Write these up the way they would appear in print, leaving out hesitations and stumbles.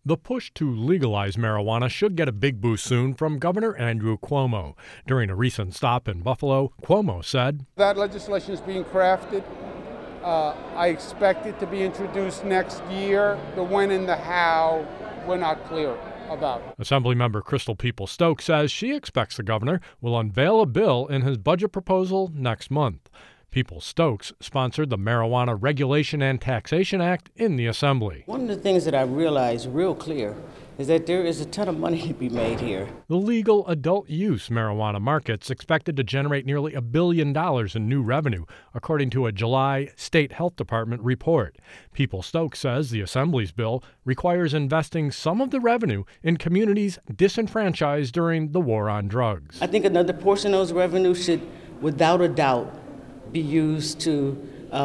The push to legalize marijuana should get a big boost soon from Governor Andrew Cuomo. During a recent stop in Buffalo, Cuomo said, "That legislation is being crafted. I expect it to be introduced next year. The when and the how, we're not clear about." Assemblymember Crystal Peoples-Stokes says she expects the governor will unveil a bill in his budget proposal next month. Peoples-Stokes sponsored the Marijuana Regulation and Taxation Act in the Assembly. One of the things that I realized real clear is that there is a ton of money to be made here. The legal adult use marijuana market's expected to generate nearly $1 billion in new revenue, according to a July State Health Department report. Peoples-Stokes says the Assembly's bill requires investing some of the revenue in communities disenfranchised during the war on drugs. I think another portion of those revenues should, without a doubt, be used to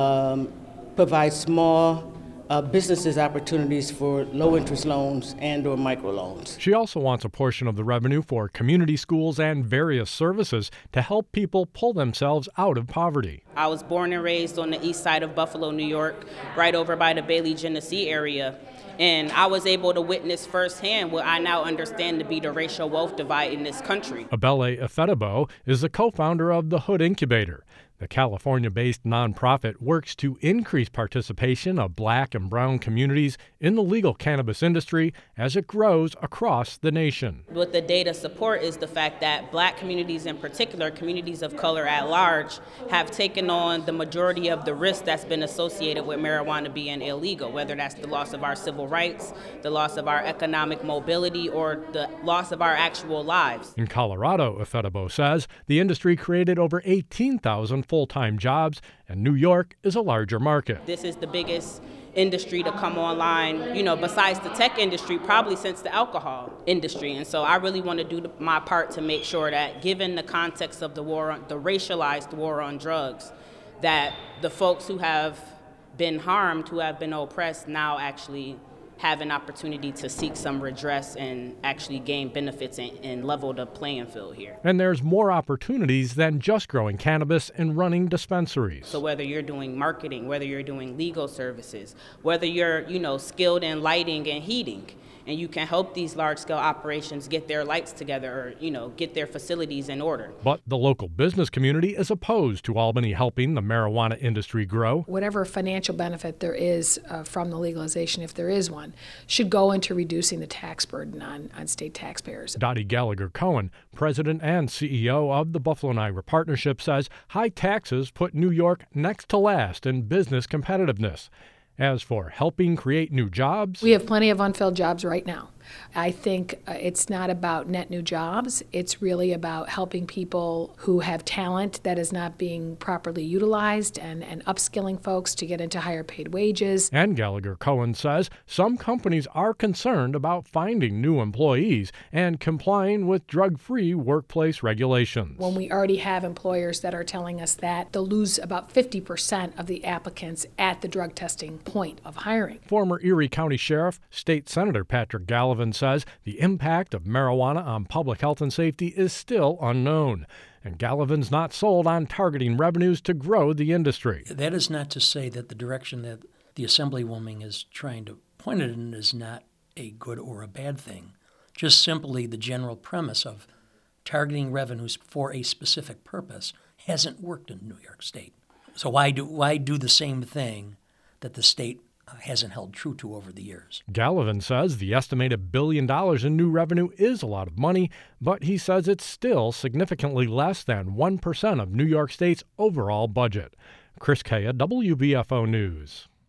provide small businesses opportunities for low-interest loans and or microloans. She also wants a portion of the revenue for community schools and various services to help people pull themselves out of poverty. I was born and raised on the east side of Buffalo, New York, right over by the Bailey, Genesee area. And I was able to witness firsthand what I now understand to be the racial wealth divide in this country. Abele Efetabo is the co-founder of the Hood Incubator. The California-based nonprofit works to increase participation of Black and brown communities in the legal cannabis industry as it grows across the nation. What the data support is the fact that Black communities in particular, communities of color at large, have taken on the majority of the risk that's been associated with marijuana being illegal, whether that's the loss of our civil rights, the loss of our economic mobility, or the loss of our actual lives. In Colorado, Efetabo says, the industry created over 18,000 full-time jobs, and New York is a larger market. This is the biggest industry to come online, besides the tech industry, probably since the alcohol industry. And so I really want to do my part to make sure that, given the context of the racialized war on drugs, that the folks who have been harmed, who have been oppressed, now actually have an opportunity to seek some redress and actually gain benefits and level the playing field here. And there's more opportunities than just growing cannabis and running dispensaries. So whether you're doing marketing, whether you're doing legal services, whether you're, skilled in lighting and heating, and you can help these large-scale operations get their lights together or, get their facilities in order. But the local business community is opposed to Albany helping the marijuana industry grow. Whatever financial benefit there is from the legalization, if there is one, should go into reducing the tax burden on state taxpayers. Dottie Gallagher-Cohen, president and CEO of the Buffalo Niagara Partnership, says high taxes put New York next to last in business competitiveness. As for helping create new jobs, we have plenty of unfilled jobs right now. I think it's not about net new jobs. It's really about helping people who have talent that is not being properly utilized and upskilling folks to get into higher paid wages. And Gallagher-Cohen says some companies are concerned about finding new employees and complying with drug-free workplace regulations. When we already have employers that are telling us that they'll lose about 50% of the applicants at the drug testing point of hiring. Former Erie County Sheriff, State Senator Patrick Gallivan says the impact of marijuana on public health and safety is still unknown. And Gallivan's not sold on targeting revenues to grow the industry. That is not to say that the direction that the Assemblywoman is trying to point it in is not a good or a bad thing. Just simply the general premise of targeting revenues for a specific purpose hasn't worked in New York State. So why do the same thing that the state hasn't held true to over the years? Gallivan says the estimated $1 billion in new revenue is a lot of money, but he says it's still significantly less than 1% of New York State's overall budget. Chris Kaya, WBFO News.